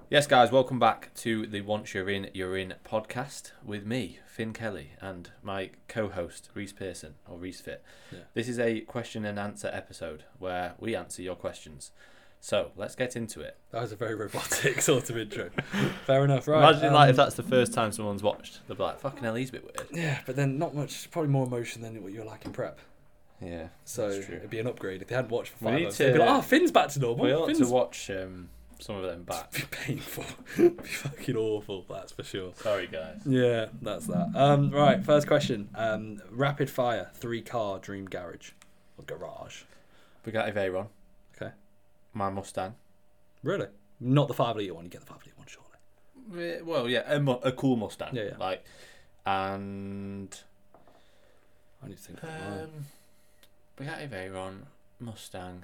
Yes, guys, welcome back to the Once You're In podcast with me, Finn Kelly, and my co-host, Reese Pearson, or Reese Fit. Yeah. This is a question and answer episode where we answer your questions. So, let's get into it. That was a very robotic sort of intro. Fair enough, right. Imagine if that's the first time someone's watched. They'll be like, fucking hell, he's a bit weird. Yeah, but then not much, probably more emotion than what you were like in prep. Yeah, So that's true. it'd be an upgrade. If they hadn't watched for We 5 need months, to- they'd be like, oh, Finn's back to normal. We ought Finn's to watch some of them back. be painful. It'd be fucking awful, that's for sure. Sorry, guys. Yeah, that's that. Right, first question. Rapid fire, 3-car dream garage or garage. Bugatti Veyron. Okay. My Mustang. Really? Not the 5-litre one. You get the 5-litre one, surely. Well, yeah, a cool Mustang. Yeah, yeah. Like, and I need to think about mine. Bugatti Veyron, Mustang,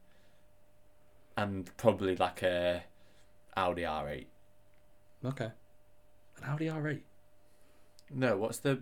and probably like a Audi R8. Okay. An Audi R8. No, what's the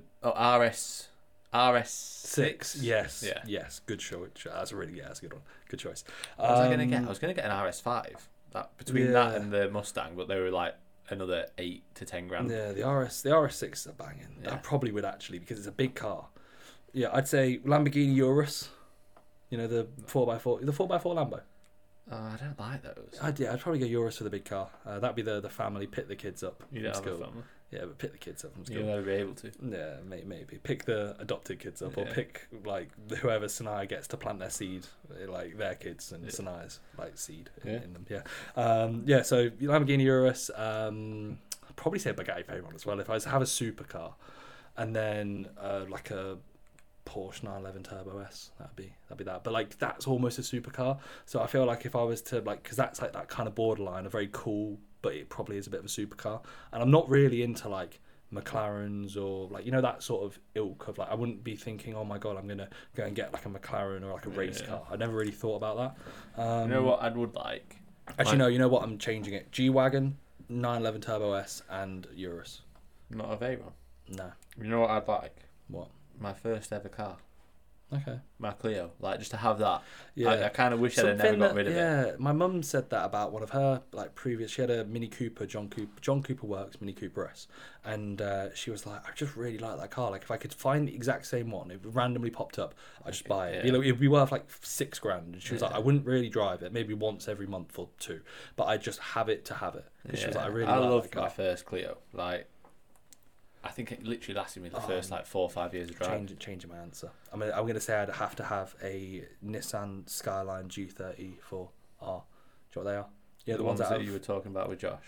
RS6? Yes. Yeah. Yes. Good choice. That's a good one. Good choice. What was I gonna get? I was gonna get an RS5. That between that Yeah. and the Mustang, but they were like another 8 to 10 grand. Yeah, the RS6 is a banging. Yeah. I probably would actually because it's a big car. Yeah, I'd say Lamborghini Urus. You know the 4x4, the 4x4 Lambo. I don't like those. I'd probably go Urus for the big car. That'd be the family pick the kids up. You from don't have a school. family. Yeah, but pick the kids up from school. You'll never be able to. Yeah, maybe pick the adopted kids up, or Yeah. pick like whoever Sanaya gets to plant their seed, like their kids and Yeah. Sanaya's like seed Yeah. in them. Yeah. So Lamborghini Urus. I'd probably say Bugatti Veyron as well if I was to have a supercar, and then like a Porsche 911 Turbo S. That'd be that. But like that's almost a supercar. So I feel like if I was to like, because that's like that kind of borderline, a very cool, but it probably is a bit of a supercar. And I'm not really into like McLarens or like, you know, that sort of ilk of like, I wouldn't be thinking, oh my god, I'm gonna go and get like a McLaren or like a race Yeah. car. I never really thought about that. You know what I would like? Actually, no. You know what? I'm changing it. G-Wagon, 911 Turbo S, and Urus. Not a Veyron. No. You know what I'd like? What? My first ever car. Okay. My Clio. Like, just to have that. Yeah. I kind of wish I'd have never got rid of it. Yeah, my mum said that about one of her like previous. She had a Mini Cooper, John Cooper Works Mini Cooper S, and she was like, I just really like that car. Like, if I could find the exact same one, it randomly popped up, I'd just buy it. Yeah. It'd be worth like $6,000. And she was like, Yeah. I wouldn't really drive it, maybe once every month or two, but I just have it to have it. And she was like, I really like loved that car. my first Clio. Like, I think it literally lasted me the first like 4 or 5 years of driving. Changing my answer. I'm gonna say I'd have to have a Nissan Skyline G34R. Do you know what they are? Yeah, the ones that have- you were talking about with Josh.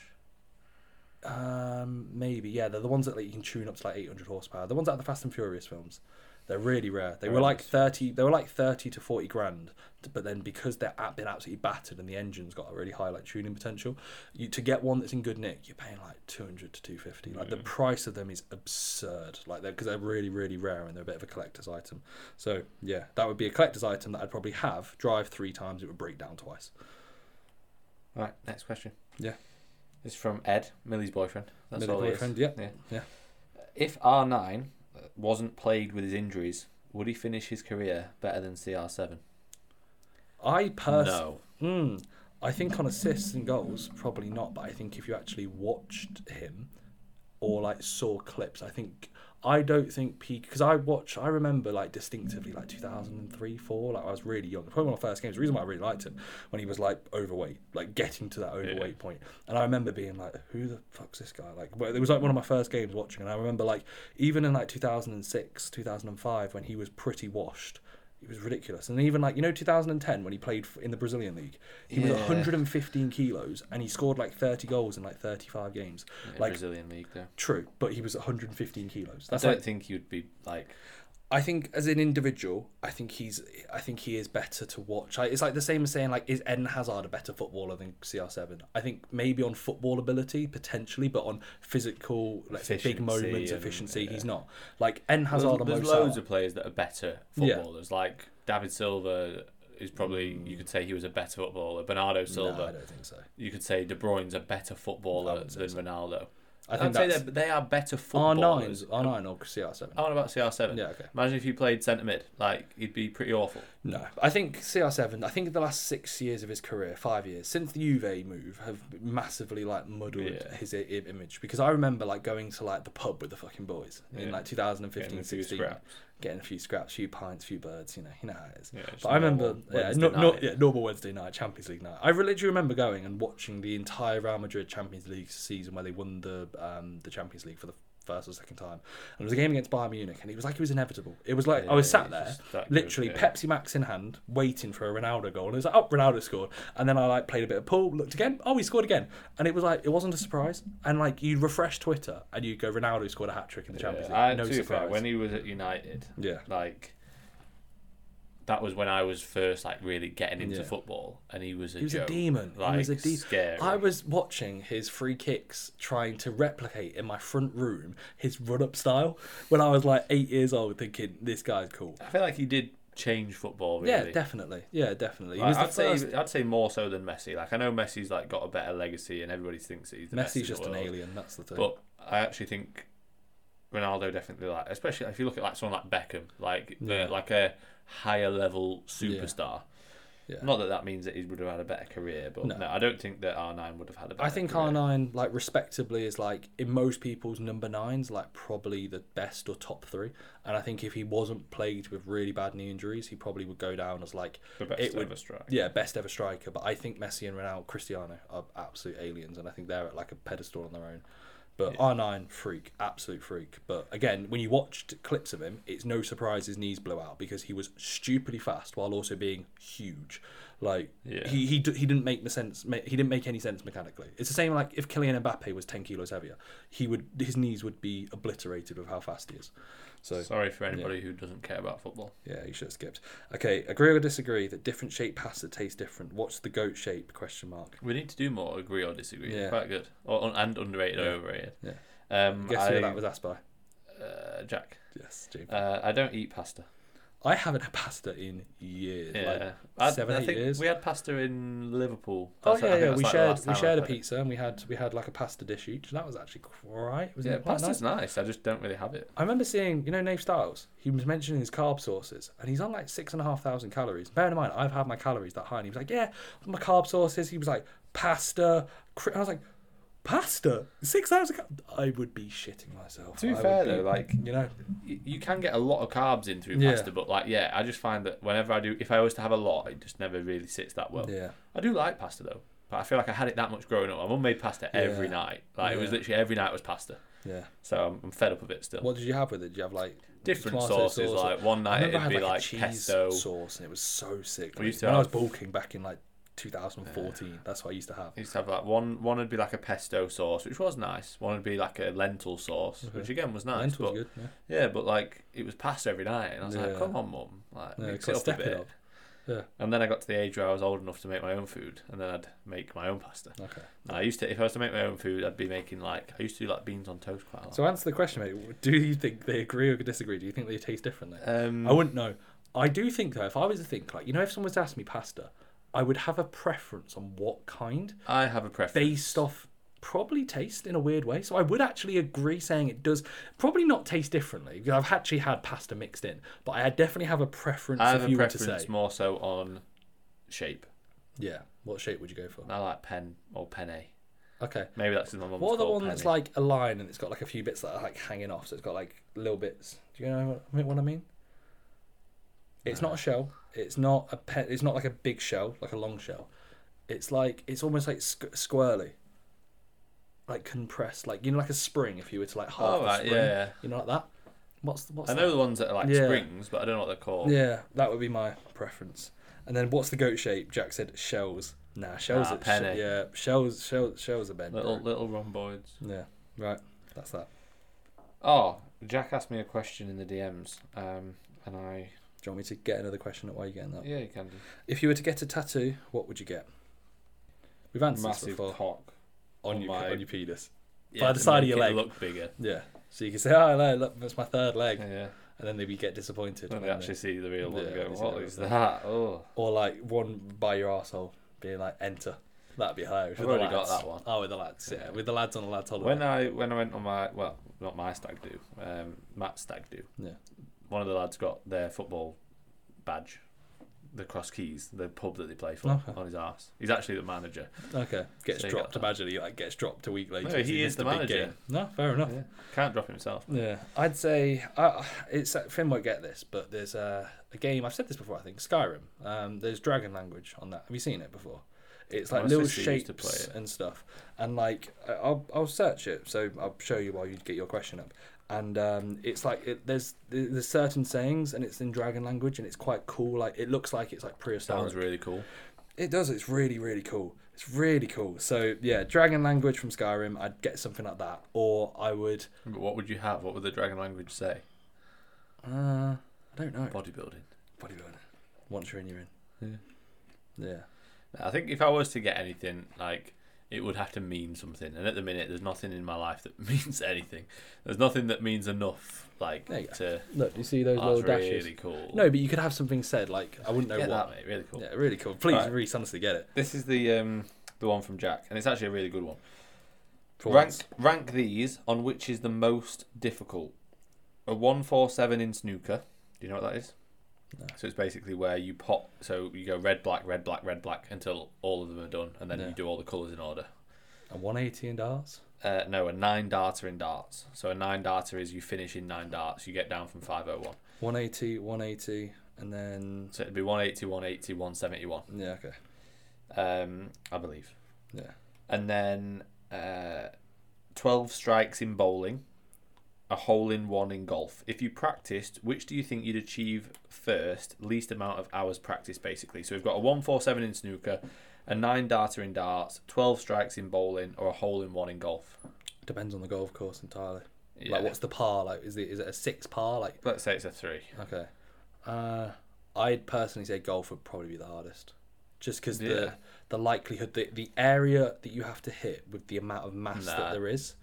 Maybe, yeah. They're the ones that like you can tune up to like 800 horsepower. The ones out of the Fast and Furious films. They're really rare. They were like 30. They were like 30 to 40 grand. But then because they're been absolutely battered and the engine's got a really high like tuning potential, to get one that's in good nick, you're paying like 200 to 250. Like the price of them is absurd. Like because they're really really rare and they're a bit of a collector's item. So yeah, that would be a collector's item that I'd probably have. Drive 3 times, it would break down twice. Right, next question. Yeah. This is from Ed, Millie's boyfriend. That's Millie all he is. boyfriend, yeah. Yeah. If R9 wasn't plagued with his injuries, would he finish his career better than CR7? No. I think on assists and goals, probably not. But I think if you actually watched him or like saw clips, I don't think peak, because I remember like distinctively like 2003, 4, like I was really young. Probably one of my first games. The reason why I really liked him when he was like overweight, like getting to that overweight point. And I remember being like, who the fuck's this guy? Like, it was like one of my first games watching, and I remember like even in like 2006, 2005 when he was pretty washed. It was ridiculous. And even like, you know, 2010 when he played in the Brazilian league, he was 115 kilos and he scored like 30 goals in like 35 games. Like Brazilian league, though. True, but he was 115 kilos. I don't think he would be like. I think as an individual, I think he is better to watch. It's like the same as saying like, is Eden Hazard a better footballer than CR7? I think maybe on football ability potentially, but on physical, let's say big moments, efficiency, he's not. Like Eden Hazard. There's loads of players that are better footballers. Like David Silva is probably, you could say he was a better footballer. Bernardo Silva. No, I don't think so. You could say De Bruyne's a better footballer than Ronaldo. I think I'd say that's they are better footballers. R9 or CR7. I want about CR7. Yeah, okay. Imagine if you played centre mid, like he'd be pretty awful. No, I think CR7. I think the last 6 years of his career, 5 years since the Juve move, have massively like muddled his image. Because I remember like going to like the pub with the fucking boys in like 2015, 16, getting a few scraps, few pints, few birds. You know how it is. Yeah, but I remember, normal Wednesday night, Champions League night. I literally remember going and watching the entire Real Madrid Champions League season where they won the Champions League for the first or second time, and it was a game against Bayern Munich, and it was like it was inevitable. It was like I was sat there, literally Pepsi Max in hand, waiting for a Ronaldo goal, and it was like, oh, Ronaldo scored, and then I like played a bit of pool, looked again, oh, he scored again, and it was like it wasn't a surprise, and like you refresh Twitter and you go, Ronaldo scored a hat trick in the Champions League, no surprise. Fair, when he was at United, yeah, like that was when I was first like really getting into football, and he was a demon. Like, he was a demon. Scary. I was watching his free kicks, trying to replicate in my front room his run-up style when I was like 8 years old, thinking this guy's cool. I feel like he did change football. Really. Yeah, definitely. Yeah, definitely. Like, I'd say more so than Messi. Like I know Messi's like got a better legacy, and everybody thinks that he's the best. Messi's just an alien. That's the thing. But I actually think Ronaldo definitely, like, especially if you look at like someone like Beckham, like like a higher level superstar. Yeah. Not that means that he would have had a better career, but no, I don't think that R9 would have had a better I think career. R9, like, respectably, is like in most people's number 9s, like probably the best or top 3. And I think if he wasn't plagued with really bad knee injuries, he probably would go down as like the best ever striker. Yeah, best ever striker. But I think Messi and Ronaldo, Cristiano are absolute aliens, and I think they're at like a pedestal on their own. But R9, freak, absolute freak. But again, when you watched clips of him, it's no surprise his knees blew out because he was stupidly fast while also being huge. Like he didn't make sense. He didn't make any sense mechanically. It's the same like if Kylian Mbappe was 10 kilos heavier, his knees would be obliterated with how fast he is. So sorry for anybody who doesn't care about football. Yeah, you should have skipped. Okay, agree or disagree that different shaped pasta tastes different? What's the goat shape? ? We need to do more agree or disagree. Yeah. Quite good. And underrated or overrated. Yeah. Guess who that was asked by? Jack. Yes, James. I don't eat pasta. I haven't had pasta in years. Yeah, like 7-8 years. We had pasta in Liverpool. We shared a pizza and we had like a pasta dish each. And that was actually quite. Pasta's nice. I just don't really have it. I remember seeing, Nave Styles. He was mentioning his carb sources, and he's on like 6,500 calories. Bearing in mind, I've had my calories that high, and he was like, "Yeah, my carb sources." He was like, "Pasta." I was like, pasta 6,000. I would be shitting myself. To be fair though, like you can get a lot of carbs in through pasta, but like I just find that whenever I do, if I was to have a lot, it just never really sits that well. Yeah, I do like pasta though, but I feel like I had it that much growing up. My mum made pasta every night. Like it was literally every night was pasta. Yeah. So I'm fed up of it still. What did you have with it? Did you have like different sauces? Sauce? Like one night it'd be like pesto sauce, and it was so sick. When I was bulking back in like 2014. That's what I used to have. I used to have like one would be like a pesto sauce, which was nice. One would be like a lentil sauce, which again was nice. Lentil was good. Yeah, but like it was pasta every night, and I was like, "Come on, mum, like mix it up a bit." Yeah. And then I got to the age where I was old enough to make my own food, and then I'd make my own pasta. Okay. And if I was to make my own food, I'd be making I used to do like beans on toast quite a lot. So answer the question, mate. Do you think they agree or disagree? Do you think they taste differently? I wouldn't know. I do think though, if I was to think like, if someone was to ask me pasta, I would have a preference on what kind. I have a preference based off probably taste in a weird way. So I would actually agree saying it does probably not taste differently because I've actually had pasta mixed in, but I definitely have a preference. I have a preference more so on shape. Yeah. What shape would you go for? I like pen or penne. Okay. Maybe that's my mum's. What are the ones that's like a line and it's got like a few bits that are like hanging off, so it's got like little bits. Do you know what I mean? It's not a shell. It's not a pen. It's not like a big shell, like a long shell. It's almost like squirrely, like compressed, like like a spring. If you were to like half a spring, yeah. Like that. What's I know the ones that are like springs, but I don't know what they're called. Yeah, that would be my preference. And then what's the goat shape? Jack said shells. Nah, shells. Penny. Shells are bent. Little rhomboids. Yeah, right. That's that. Oh, Jack asked me a question in the DMs, and I. Do you want me to get another question at why you're getting that? Yeah, you can do. If you were to get a tattoo, what would you get? We've answered massive this before. cock on your penis. Yeah, by the side of your leg. Look bigger. Yeah. So you can say, "Oh, look, that's my third leg." Yeah. And then maybe get disappointed. When they actually see the real one and go, "What is that?" Oh. Or like one by your arsehole being like, "Enter." That'd be hilarious. I've already got that one. Oh, with the lads, yeah. With the lads on a lads holiday. When I went on my, well, not my stag do, Matt's stag do. Yeah. One of the lads got their football badge, the Cross Keys, the pub that they play for, on his arse. He's actually the manager. Okay. Gets dropped. Imagine he gets dropped a week later. No, he is the manager. No, fair enough. Yeah. Can't drop himself. Yeah, I'd say it's Finn won't get this, but there's a game. I've said this before. I think Skyrim. There's dragon language on that. Have you seen it before? It's like little shapes and stuff, and like I'll search it, so I'll show you while you get your question up. And it's like there's certain sayings, and it's in dragon language, and it's quite cool. Like it looks like it's like prehistoric. Sounds really cool. It does. It's really really cool. It's really cool. So yeah, dragon language from Skyrim. I'd get something like that, or I would. But what would you have? What would the dragon language say? I don't know. Bodybuilding. Once you're in, you're in. Yeah. I think if I was to get anything, like, it would have to mean something. And at the minute, there's nothing in my life that means anything. There's nothing that means enough, like, to... Look, you see those little dashes? That's really cool. No, but you could have something said, like, I wouldn't know get what. That, mate. Really cool. Yeah, really cool. Please, Reece, honestly, get it. This is the one from Jack, and it's actually a really good one. Rank these on which is the most difficult. A 1-4-7 in snooker. Do you know what that is? No. So it's basically where you pot. So you go red, black, red, black, red, black until all of them are done, and then you do all the colours in order. A 180 in darts? No, a 9-darter in darts. So a 9-darter is you finish in 9 darts. You get down from 501. 180, and then... So it'd be 180, 180, 171. Yeah, okay. I believe. Yeah. And then 12 strikes in bowling. A hole-in-one in golf. If you practiced, which do you think you'd achieve first? Least amount of hours practice, basically. So we've got a 1-4-7 in snooker, a 9-darter in darts, 12 strikes in bowling, or a hole-in-one in golf. Depends on the golf course entirely. Yeah. Like, what's the par? Like, is it a 6 par? Like, let's say it's a 3. Okay. I'd personally say golf would probably be the hardest, just because the likelihood, the area that you have to hit with the amount of mass that there is.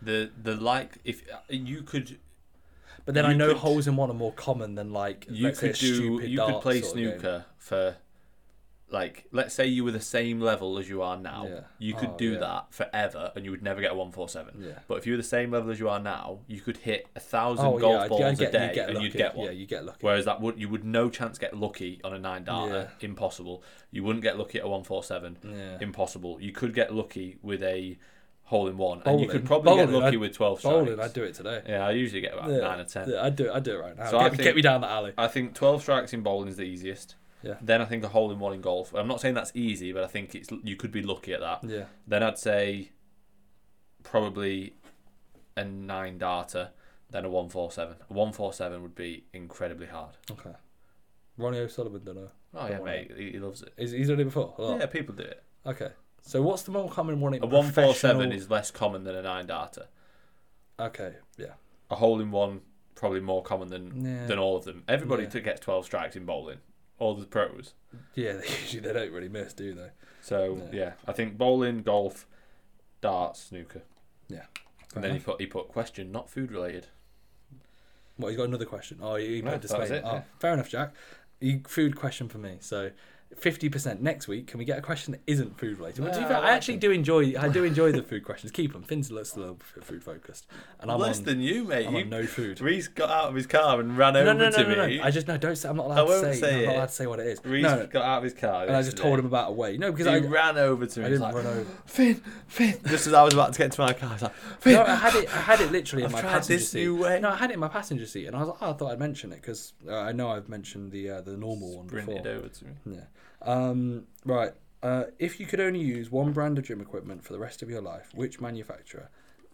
If you could. But then I know holes in one are more common than like you could play snooker for, like, let's say you were the same level as you are now. Yeah. You could do that forever, and you would never get a 1-4-7. Yeah. But if you were the same level as you are now, you could hit 1,000 golf balls a day, and you'd get one. Yeah, you get lucky. Whereas you would no chance get lucky on a 9-darter. Yeah. Impossible. You wouldn't get lucky at a 1-4-7. Yeah. Impossible. You could get lucky with a hole-in-one, and you could probably get lucky with 12 strikes. Bowling, I'd do it today. Yeah, I usually get about 9 or 10. Yeah, I'd do it right now. So get me down the alley. I think 12 strikes in bowling is the easiest. Yeah. Then I think a hole-in-one in golf. I'm not saying that's easy, but I think you could be lucky at that. Yeah. Then I'd say probably a 9-darter, then a 1-4-7. A 1-4-7 would be incredibly hard. Okay. Ronnie O'Sullivan, don't know. Oh yeah, mate, he loves it. He's done it before? Yeah, people do it. Okay. So what's the more common one? A 1-4-7 is less common than a 9-darter. Okay, yeah. A hole-in-one probably more common than all of them. Everybody gets 12 strikes in bowling. All the pros. Yeah, they don't really miss, do they? So yeah, I think bowling, golf, darts, snooker. Yeah. And then he put question, not food related. Well, he's got another question. Oh, he put a disclaimer. Yeah. Fair enough, Jack. Food question for me. So 50% next week. Can we get a question that isn't food related? Well, I actually do enjoy the food questions. Keep them. Finn's a little food focused, and I'm less than you, mate. I'm on no food. Reece got out of his car and ran over to me. No. I just don't say. I'm not allowed to say. I'm not allowed to say what it is. Reece got out of his car, and I just told him about a way. No, because he ran over to me. I didn't run over. Finn. Just as I was about to get to my car, I was like, Finn. No, I had it literally in my passenger seat. New way. No, I had it in my passenger seat, and I was like, I thought I'd mention it because I know I've mentioned the normal one before. Sprinted over to me. Yeah. Right. If you could only use one brand of gym equipment for the rest of your life, which manufacturer?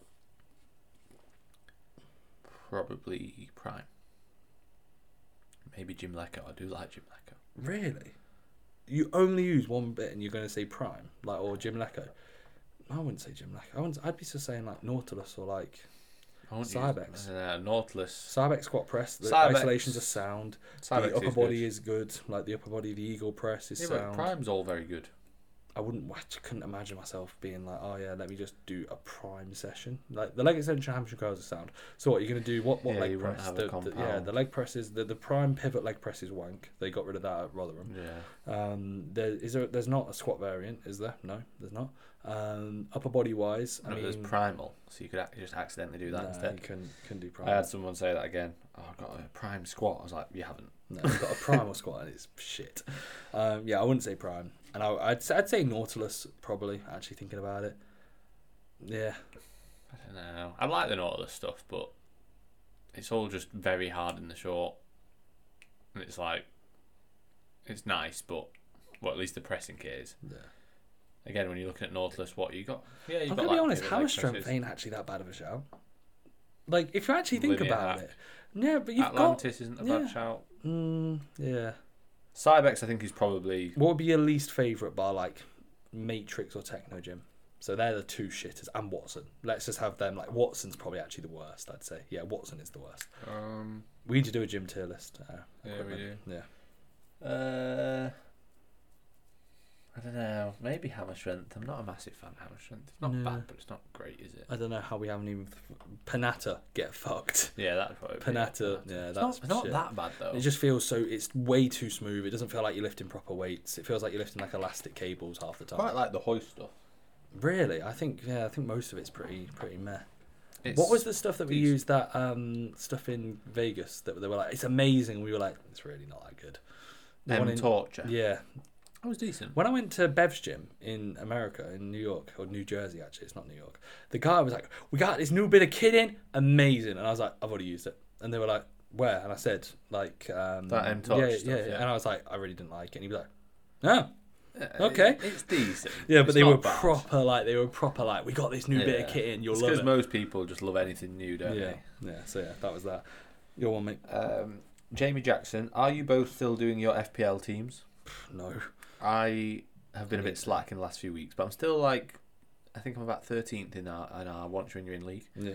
Probably Prime. Maybe Jim Lecco. I do like Jim Lecco. Really? You only use one bit, and you're going to say Prime, or Jim Lecco? I wouldn't say Jim Lecco. I'd be just saying like Nautilus or like Cybex. Nautilus. Cybex squat press. The isolations are sound. Cybex the upper body is good. Like the upper body, the Eagle press is sound. But Prime's all very good. I couldn't imagine myself being like, oh yeah, let me just do a prime session. Like the leg extension, hamstring curls are sound. So what you're gonna do? What leg press? The leg press is the prime pivot leg press is wank. They got rid of that at Rotherham. Yeah. There's not a squat variant, is there? No, there's not. Upper body wise, there's primal, so you could just accidentally do that instead. You can do primal. I had someone say that again. Oh, I've got a prime squat. I was like, you haven't. No, you've got a primal squat and it's shit. I wouldn't say prime. And I'd say Nautilus, probably, actually thinking about it. Yeah. I don't know. I like the Nautilus stuff, but it's all just very hard in the short. And it's like, it's nice, but, well, at least the pressing kit is. Yeah. Again, when you're looking at Nautilus, what you got? Yeah, I'm going to be honest, hammer strength ain't actually that bad of a shout. Like, if you actually think about it. Yeah, but you've Atlantis isn't a bad shout. Yeah. Cybex, I think, is probably... What would be your least favourite bar, like Matrix or Techno Gym? So they're the two shitters. And Watson. Let's just have them. Like, Watson's probably actually the worst, I'd say. Yeah, Watson is the worst. We need to do a gym tier list. Yeah, we do. Yeah. I don't know. Maybe hammer strength. I'm not a massive fan of hammer strength. It's not bad, but it's not great, is it? I don't know how we haven't even... Panatta get fucked. Yeah, that'd probably Panatta, yeah, that's it's not that bad, though. It just feels so... It's way too smooth. It doesn't feel like you're lifting proper weights. It feels like you're lifting like elastic cables half the time. Quite like the hoist stuff. Really? I think most of it's pretty meh. What was the stuff that we used, that stuff in Vegas, that they were like, it's amazing? We were like, it's really not that good. Torture. Yeah. That was decent. When I went to Bev's gym in America, in New York, or New Jersey actually, it's not New York, the guy was like, we got this new bit of kit in, amazing. And I was like, I've already used it. And they were like, where? And I said, like... that M-Torch stuff, yeah. And I was like, I really didn't like it. And he was like, oh, okay. It's decent. Yeah, but they were proper, we got this new bit of kit in, you'll love it. Because most people just love anything new, don't they? Yeah, so that was that. Your one, mate. Jamie Jackson, are you both still doing your FPL teams? No. I have been a bit slack in the last few weeks, but I'm still like, I think I'm about 13th in our Once You're in League. Yeah.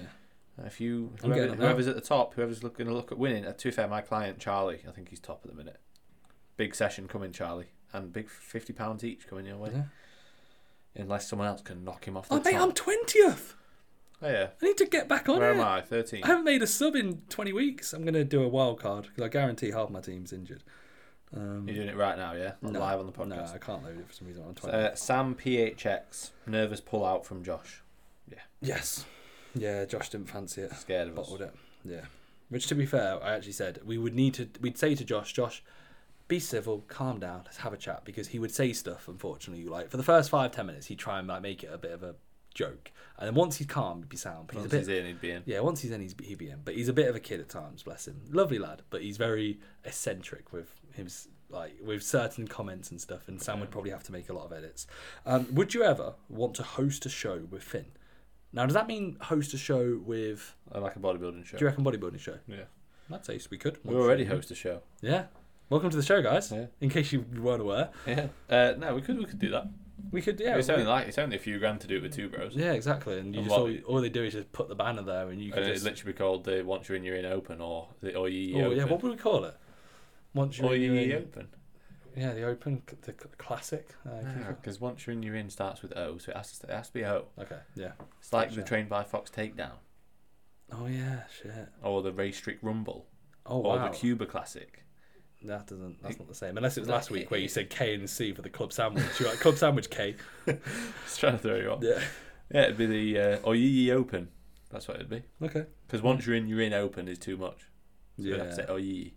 Whoever's at the top, whoever's going to look at winning, to be fair, my client Charlie, I think he's top at the minute. Big session coming, Charlie, and big £50 each coming your way. Yeah. Unless someone else can knock him off the top. Mate, I'm 20th. Oh yeah. I need to get back on it. Where am I? 13. I haven't made a sub in 20 weeks. I'm going to do a wild card because I guarantee half my team's injured. You're doing it right now, yeah? Live on the podcast? No, I can't load it for some reason. I'm 20. Sam PHX, nervous pull out from Josh. Yeah. Yes. Yeah, Josh didn't fancy it. Scared of us. Bottled it. Yeah. Which, to be fair, I actually said we'd say to Josh, be civil, calm down, let's have a chat, because he would say stuff, unfortunately, like for the first 5-10 minutes, he'd try and like make it a bit of a joke, and then once he's calm, he'd be sound. But once he's in, he'd be in. Yeah, once he's in, he'd be in. But he's a bit of a kid at times, bless him. Lovely lad, but he's very eccentric with his with certain comments and stuff. And Sam would probably have to make a lot of edits. Would you ever want to host a show with Finn? Now, does that mean host a show with like a bodybuilding show? Do you reckon bodybuilding show? Yeah, that's ace. We could. We already host a show. Yeah. Welcome to the show, guys. Yeah. In case you weren't aware. Yeah. No, we could do that. We could, yeah. It's only a few grand to do it with two bros. Yeah, exactly. And you all they do is just put the banner there, and you can. And it'd literally be called the Once You're in Open, or the Open. Yeah, what would we call it? Once You're in Open. Yeah, the Open, the classic. Because Once You're in starts with O, so it has to be O. Okay, yeah. It's like the Trained by Fox Takedown. Oh yeah, shit. Or the Race Strict Rumble. Oh wow. Or the Cuba Classic. That's not the same. Unless it was last week where you said K and C for the club sandwich. You're like, club sandwich K. Just trying to throw you off. Yeah. Yeah, it'd be the Oyi Open. That's what it'd be. Okay. Because once you're in Open is too much. So yeah. You'd have to say Oyi.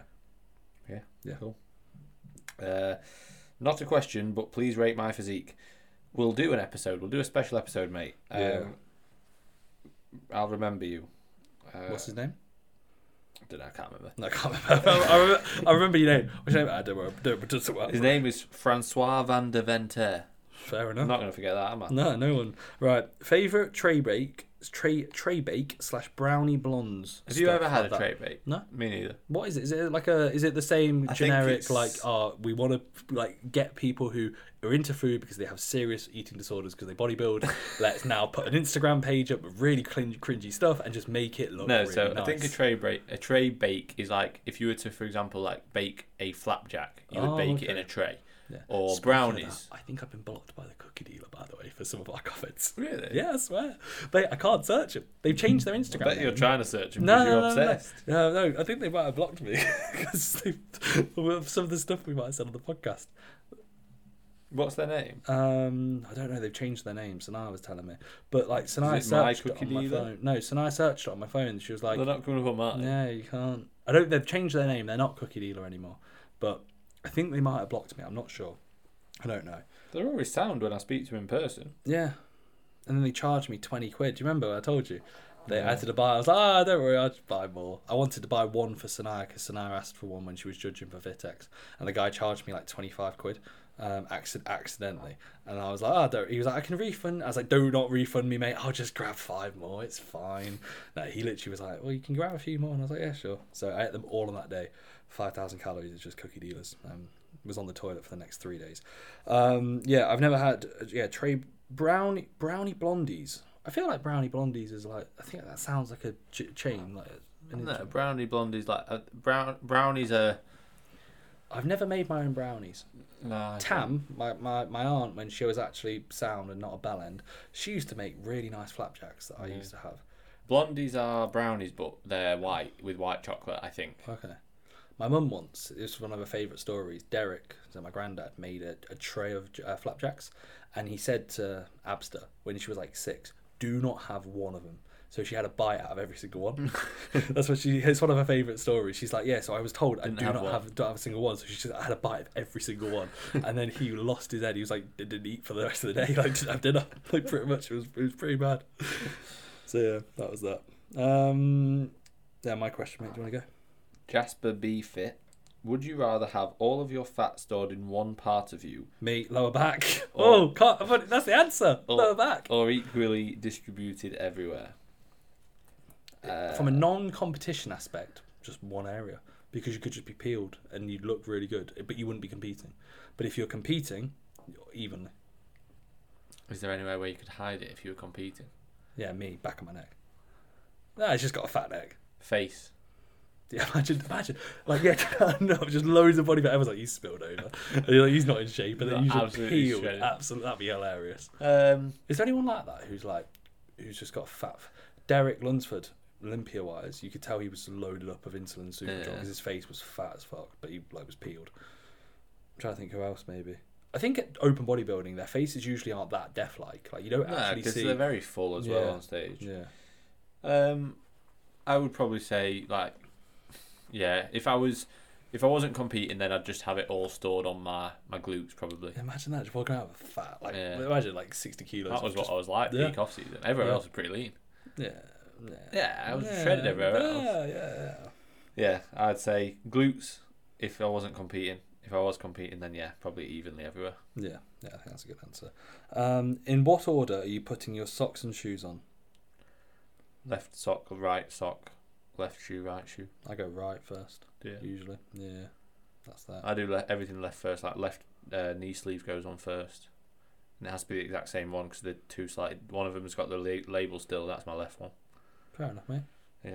Yeah. Cool. Not a question, but please rate my physique. We'll do an episode. We'll do a special episode, mate. I'll remember you. What's his name? I don't know. I can't remember. No, I can't remember. I remember your name. Which name? I don't know. His name is Francois van der Venter. Fair enough. I'm not going to forget that, am I? No one. Right. Favourite tray bake / brownie blondes. Have you ever had a tray bake? No. Me neither. What is it? Is it the same generic we want to get people who are into food because they have serious eating disorders because they bodybuild. Let's now put an Instagram page up with really cringy stuff and just make it look really nice. I think a tray bake is like if you were to, for example, like bake a flapjack, you would bake it in a tray. or Speaking brownies. I think I've been blocked by the cookie dealer, by the way, for some of our comments. Really? Yeah, I swear. I can't search them. They've changed their Instagram. I bet name. you're trying to search them because you're obsessed. No, I think they might have blocked me because of some of the stuff we might have said on the podcast. What's their name? I don't know. They've changed their name. Sanaa was telling me, but like Sanaa Is it My searched it Cookie on my Dealer? phone. No, Sanaa searched it on my phone. She was like, They're not coming up on mine. "Yeah, you can't." I don't. They've changed their name. They're not Cookie Dealer anymore. But I think they might have blocked me. I'm not sure. I don't know. They're always sound when I speak to them in person. Yeah, and then they charged me 20 quid. Do you remember? I told you. I had to buy. I was like, don't worry, I'll just buy more. I wanted to buy one for Sanaa because Sanaa asked for one when she was judging for Vitex, and the guy charged me like 25 quid. Accidentally, and I was like, don't. He was like, I can refund. I was like, do not refund me, mate. I'll just grab 5 more. It's fine. No, he literally was like, well, you can grab a few more, and I was like, yeah, sure. So I ate them all on that day. 5,000 calories. It's just cookie dealers. Was on the toilet for the next 3 days. I've never had Trey brownie blondies. I feel like brownie blondies is like, I think that sounds like a chain. Like no, brownie blondies like brownies are. I've never made my own brownies. No. Tam, my aunt, when she was actually sound and not a bellend, she used to make really nice flapjacks that I used to have. Blondies are brownies, but they're white with white chocolate, I think. Okay. My mum once, this was one of her favourite stories, Derek, so my granddad, made a tray of flapjacks, and he said to Abster, when she was like 6, do not have one of them. So she had a bite out of every single one. That's what it's one of her favourite stories. She's like, so I was told I don't have a single one. So she said, I had a bite of every single one. And then he lost his head. He was like, didn't eat for the rest of the day. Like, didn't have dinner. Like, pretty much. It was pretty bad. So yeah, that was that. My question, mate. Do you want to go? Jasper B. Fit. Would you rather have all of your fat stored in one part of you? Me, lower back. That's the answer. Lower back. Or equally distributed everywhere? From a non-competition aspect, just one area, because you could just be peeled and you'd look really good, but you wouldn't be competing. But if you're competing, evenly. Is there anywhere where you could hide it if you were competing? Yeah, me, back of my neck. No, it's just got a fat neck. Face. Yeah, imagine. Like, no, just loads of body fat. Everyone's like, he's spilled over. And you're like, he's not in shape, and then you just peeled. Absolutely, that'd be hilarious. Is there anyone like that who's just got fat? Derek Lunsford. Olympia-wise, you could tell he was loaded up of insulin Superdrug because his face was fat as fuck, but he was peeled. I'm trying to think who else maybe. I think at open bodybuilding, their faces usually aren't that death-like. Like you don't actually see. Because they're very full as well on stage. Yeah. I would probably say if I wasn't competing, then I'd just have it all stored on my glutes probably. Imagine that, just walking out with fat. Imagine 60 kilos. That was what I was like peak off season. Everywhere else was pretty lean. Yeah, I was shredded everywhere else. Yeah, I'd say glutes if I wasn't competing. If I was competing, then probably evenly everywhere. Yeah, I think that's a good answer. In what order are you putting your socks and shoes on? Left sock, right sock, left shoe, right shoe. I go right first. Usually. Yeah, that's that. I do everything left first. Like left knee sleeve goes on first. And it has to be the exact same one because they're two slightly. One of them's got the label still. That's my left one. Fair enough, mate.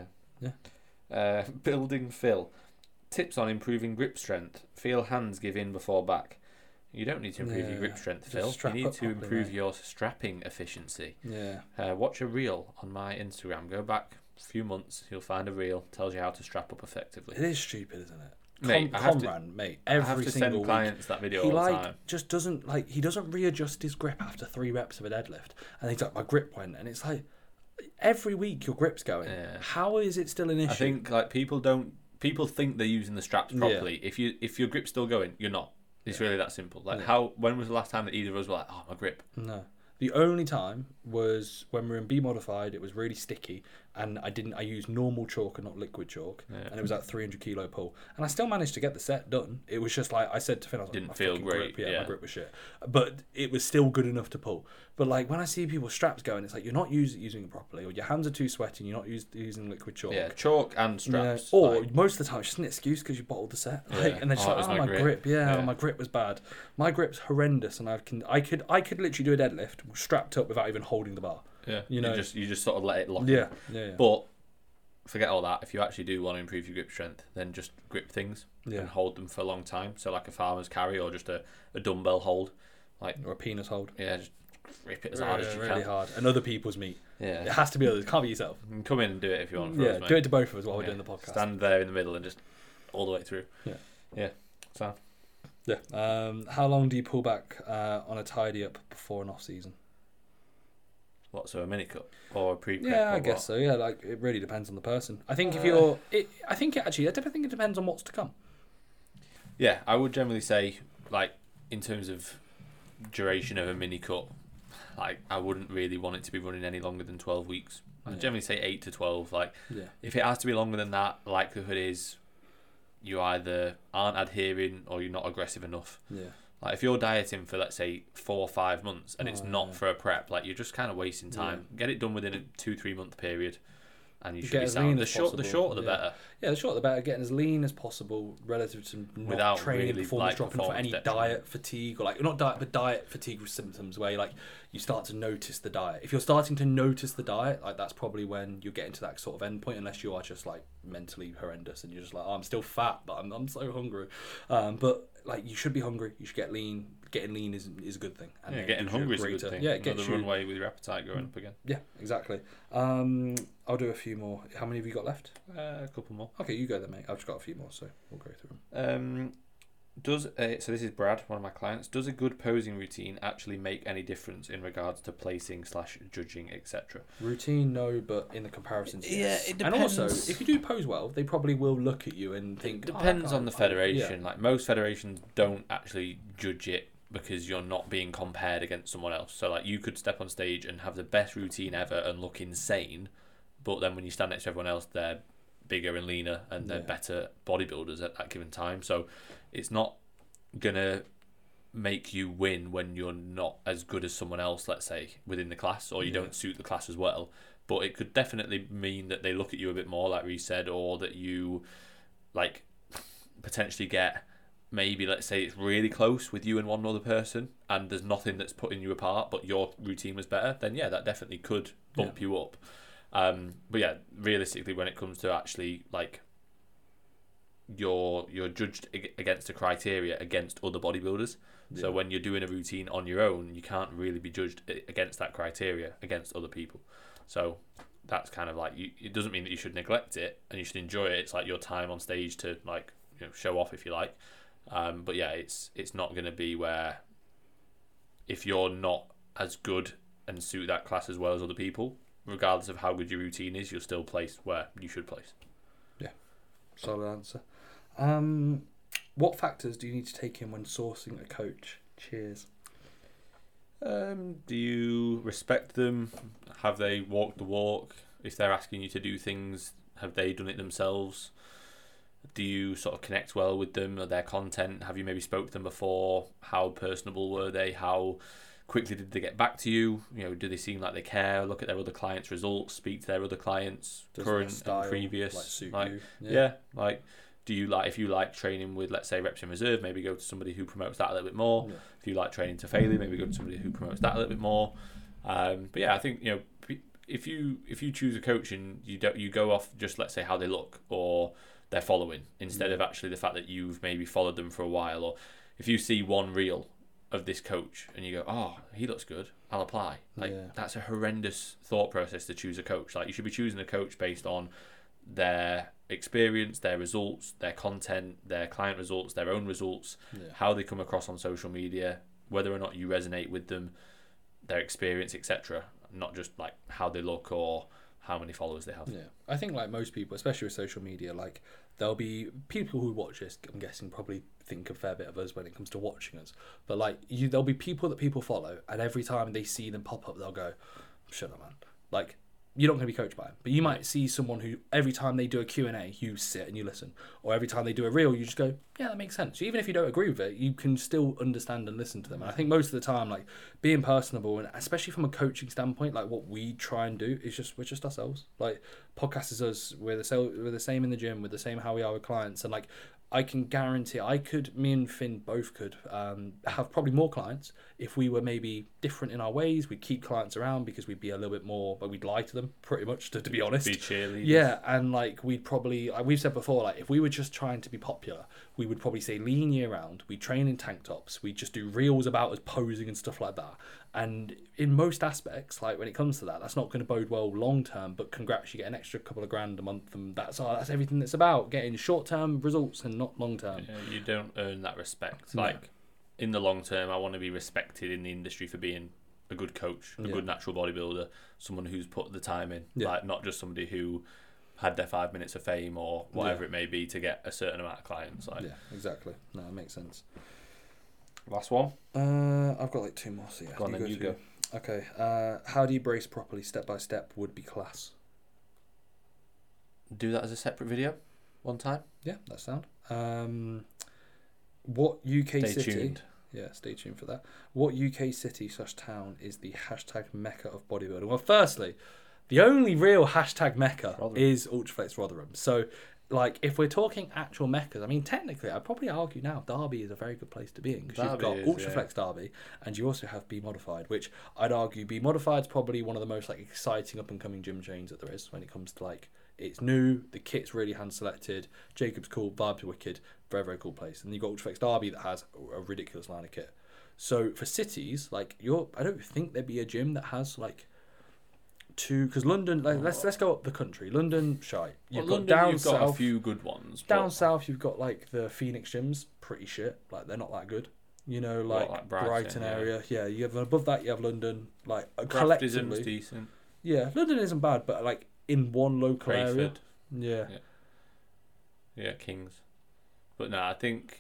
Yeah. Building Phil. Tips on improving grip strength. Feel hands give in before back. You don't need to improve your grip strength, Phil. You need to improve your strapping efficiency. Yeah. Watch a reel on my Instagram. Go back a few months. You'll find a reel. Tells you how to strap up effectively. It is stupid, isn't it? Mate, Conran, every single week. Send clients that video all the time. Just doesn't he doesn't readjust his grip after 3 reps of a deadlift, and he's like, my grip went, and it's like every week your grip's going. Yeah. How is it still an issue? I think people think they're using the straps properly. Yeah. If your grip's still going, you're not. It's really that simple. When was the last time that either of us were like, oh, my grip? No. The only time was when we were in B modified. It was really sticky, and I used normal chalk and not liquid chalk, and it was at 300 kilo pull, and I still managed to get the set done. It was just like I said to Finn, I was like, didn't feel great. My grip was shit, but it was still good enough to pull. But like when I see people's straps going, it's like you're not using it properly, or your hands are too sweaty, and you're not using liquid chalk. Yeah, chalk and straps. Yeah. Or most of the time, it's just an excuse because you bottled the set, and then my grip. My grip was bad. My grip's horrendous, and I could literally do a deadlift strapped up without even holding the bar. Yeah, you just sort of let it lock. Yeah. But forget all that. If you actually do want to improve your grip strength, then just grip things and hold them for a long time. So like a farmer's carry or just a dumbbell hold, or a penis hold. Yeah, just grip it as hard as you can. Really hard. And other people's meat. Yeah, it has to be others. It can't be yourself. You can come in and do it if you want. Yeah, do it to both of us while we're doing the podcast. Stand there in the middle and just all the way through. Yeah. So. Yeah. How long do you pull back on a tidy up before an off season? What, so a mini cut or a pre-prep? Yeah, I guess so. Yeah, like it really depends on the person. I think if you're, I think it depends on what's to come. Yeah, I would generally say, like, in terms of duration of a mini cut, like I wouldn't really want it to be running any longer than 12 weeks. I'd generally say 8 to 12. Like, if it has to be longer than that, the likelihood is you either aren't adhering or you're not aggressive enough. Yeah. Like if you're dieting for, let's say, 4 or 5 months and it's not for a prep, like you're just kind of wasting time. Get it done within a 2-3 month period, and you should be sound. The shorter the better. Yeah, the shorter the better. Getting as lean as possible relative to not without training, really, performance like, dropping, for any diet fatigue or like not diet but diet fatigue symptoms where you start to notice the diet. If you're starting to notice the diet, like that's probably when you're getting to that sort of end point, unless you are just like mentally horrendous and you're just like, oh, I'm still fat but I'm so hungry. But like you should be hungry. You should get lean. Getting lean is a good thing. And getting hungry is a good thing. Yeah, it gets the runway with your appetite going up again. Yeah, exactly. I'll do a few more. How many have you got left? A couple more. Okay, you go then, mate. I've just got a few more, so we'll go through them. So this is Brad, one of my clients. Does a good posing routine actually make any difference in regards to placing / judging, etc.? Routine, no, but in the comparisons, yes. Yeah, it depends. And also, if you do pose well, they probably will look at you and think. It depends on the federation. Like most federations don't actually judge it because you're not being compared against someone else. So like you could step on stage and have the best routine ever and look insane, but then when you stand next to everyone else, they're bigger and leaner and they're better bodybuilders at that given time. So it's not gonna make you win when you're not as good as someone else, let's say, within the class, or you don't suit the class as well. But it could definitely mean that they look at you a bit more, like Reece said, or that you like potentially get maybe, let's say, it's really close with you and one other person and there's nothing that's putting you apart, but your routine was better, then yeah, that definitely could bump you up. But yeah, realistically, when it comes to actually like you're judged against a criteria against other bodybuilders. So when you're doing a routine on your own, you can't really be judged against that criteria against other people. So that's kind of like it doesn't mean that you should neglect it and you should enjoy it. It's like your time on stage to like show off if you like. But yeah, it's not going to be where if you're not as good and suit that class as well as other people, regardless of how good your routine is, you'll still place where you should place. Yeah, solid answer. What factors do you need to take in when sourcing a coach? Cheers. Do you respect them? Have they walked the walk? If they're asking you to do things, have they done it themselves? Do you sort of connect well with them or their content? Have you maybe spoke to them before? How personable were they? How quickly did they get back to you? Do they seem like they care? Look at their other clients' results, speak to their other clients, current and previous. Suit you? Do you if you like training with, let's say, Reps in Reserve, maybe go to somebody who promotes that a little bit more. Yeah. If you like training to failure, maybe go to somebody who promotes that a little bit more. But yeah, I think if you choose a coach and you go off just, let's say, how they look or their following instead of actually the fact that you've maybe followed them for a while, or if you see one reel of this coach and you go, oh, he looks good, I'll apply. That's a horrendous thought process to choose a coach. Like you should be choosing a coach based on their experience, their results, their content, their client results, their own results, how they come across on social media, whether or not you resonate with them, their experience, etc. Not just like how they look or how many followers they have. Yeah, I think like most people, especially with social media, like there'll be people who watch this, I'm guessing probably think a fair bit of us when it comes to watching us, but like there'll be people that people follow and every time they see them pop up they'll go, shut up man, like you're not going to be coached by them, but you might see someone who every time they do a Q&A you sit and you listen, or every time they do a reel you just go, yeah, that makes sense. So even if you don't agree with it, you can still understand and listen to them. And I think most of the time, like being personable, and especially from a coaching standpoint, like what we try and do is we're just ourselves. Like podcast is us. We're the same in the gym. We're the same how we are with clients, and like I can guarantee me and Finn both could have probably more clients if we were maybe different in our ways. We'd keep clients around because we'd be a little bit more, but we'd lie to them pretty much to be honest. Be cheerleaders. Yeah, and like we'd probably, like we've said before, like if we were just trying to be popular, we would probably say lean year round. We train in tank tops. We just do reels about us posing and stuff like that. And in most aspects, like when it comes to that, that's not going to bode well long term. But congrats, you get an extra couple of grand a month, and that's everything that's about getting short term results and not long term. Yeah, you don't earn that respect. Like in the long term, I want to be respected in the industry for being a good coach, a good natural bodybuilder, someone who's put the time in, like not just somebody who had their 5 minutes of fame or whatever it may be to get a certain amount of clients. Like, yeah, exactly. No, it makes sense. Last one. I've got like 2 more. So yeah, go on, then you go. Okay. How do you brace properly, step by step? Would be class. Do that as a separate video, one time. Yeah, that's sound. What UK Stay city? tuned. Yeah, stay tuned for that. What UK city/town is the hashtag mecca of bodybuilding? Well, firstly, the only real hashtag mecca is Ultraflex Rotherham. So, like, if we're talking actual meccas, I mean, technically, I'd probably argue now Derby is a very good place to be in because you've got Ultraflex Derby and you also have B Modified, which I'd argue B Modified is probably one of the most like exciting up and coming gym chains that there is when it comes to like it's new, the kit's really hand selected, Jacob's cool, vibes are wicked, very very cool place, and you've got Ultraflex Derby that has a ridiculous line of kit. So for cities, like I don't think there'd be a gym that has like. Because London, like, let's go up the country. London, shite. You've got a few good ones. Down south, you've got like the Phoenix gyms, pretty shit. Like they're not that good. You know, like Brighton area. Yeah, you have above that. You have London. Like collectively, decent. Yeah, London isn't bad, but like in one local area. Yeah, Kings. But no, I think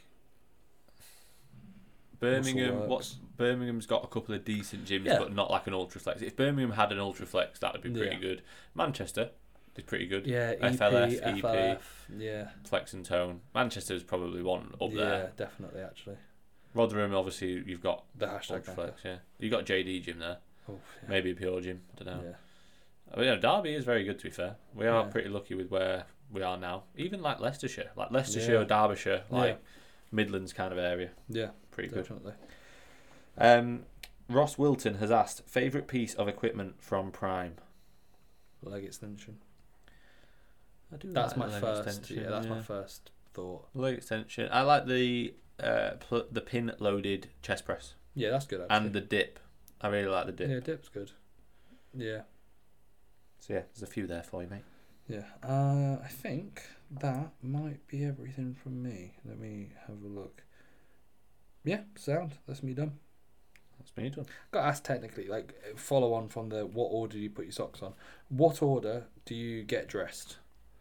Birmingham's got a couple of decent gyms, but not like an Ultraflex. If Birmingham had an Ultraflex, that would be pretty good. Manchester is pretty good. Yeah, FLF, EP, yeah. Flex and Tone. Manchester is probably one up there. Yeah, definitely, actually. Rotherham, obviously, you've got the hashtag Ultraflex. Yeah, you got JD gym there. Oh, yeah. Maybe a Pure gym. I don't know. Yeah. I mean, Derby is very good, to be fair. We are pretty lucky with where we are now. Even like Leicestershire, or Derbyshire, Midlands kind of area. Yeah, pretty definitely. Good. Ross Wilton has asked, favourite piece of equipment from Prime? Leg extension. That's my first. Yeah, that's my first thought. Leg extension. I like the pin loaded chest press. Yeah, that's good. Actually. And the dip. I really like the dip. Yeah, dip's good. Yeah. So yeah, there's a few there for you, mate. Yeah. I think that might be everything from me. Let me have a look. Yeah, sound. That's me done. That's me done. Got to ask technically, like, follow on from the what order do you put your socks on? What order do you get dressed?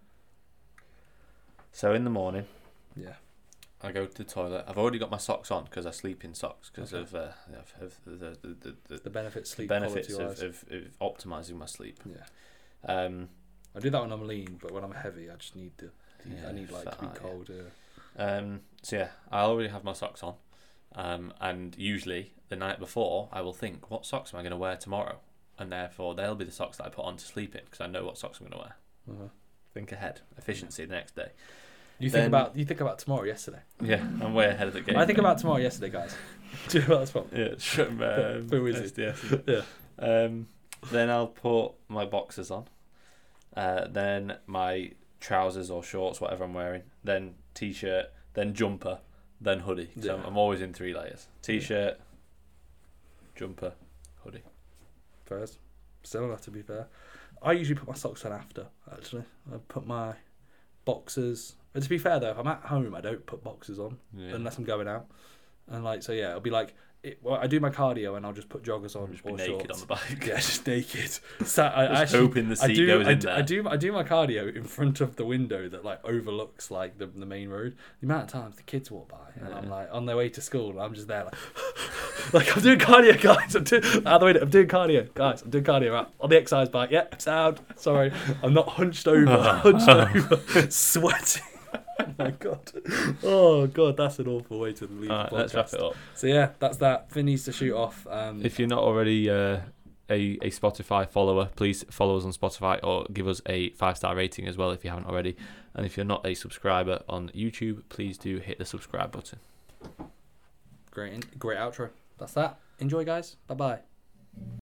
So in the morning, yeah, I go to the toilet. I've already got my socks on because I sleep in socks because of the benefits, sleep benefits of optimizing my sleep. Yeah. I do that when I'm lean, but when I'm heavy, I just need I need like to be cold. So yeah, I already have my socks on. And usually the night before, I will think, what socks am I going to wear tomorrow? And therefore, they'll be the socks that I put on to sleep in because I know what socks I'm going to wear. Uh-huh. Think ahead, efficiency the next day. You think about tomorrow yesterday. Yeah, I'm way ahead of the game. I think about tomorrow yesterday, guys. Do you know what that's from? Yeah, who is it? Yeah. Then I'll put my boxers on. Then my trousers or shorts, whatever I'm wearing. Then t-shirt. Then jumper. Then hoodie. So I'm always in 3 layers. T-shirt, jumper, hoodie. Fairs. Still enough to be fair. I usually put my socks on after, actually. I put my boxers. And to be fair though, if I'm at home, I don't put boxers on unless I'm going out. And like, so yeah, it'll be like, I do my cardio and I'll just put joggers on. Just be naked on the bike. Yeah, just naked. So I hoping the seat goes in there. I do my cardio in front of the window that like overlooks like the main road. The amount of times the kids walk by and I'm like on their way to school and I'm just there like I'm doing cardio, guys. I'm doing cardio, guys. I'm doing cardio right, on the exercise bike. Yeah, sound. Sorry, I'm not hunched over, sweating. Oh my god! Oh god, that's an awful way to leave the podcast. Let's wrap it up. So yeah, that's that. Finn needs to shoot off. If you're not already a Spotify follower, please follow us on Spotify or give us a 5-star rating as well if you haven't already. And if you're not a subscriber on YouTube, please do hit the subscribe button. Great outro. That's that. Enjoy, guys. Bye-bye.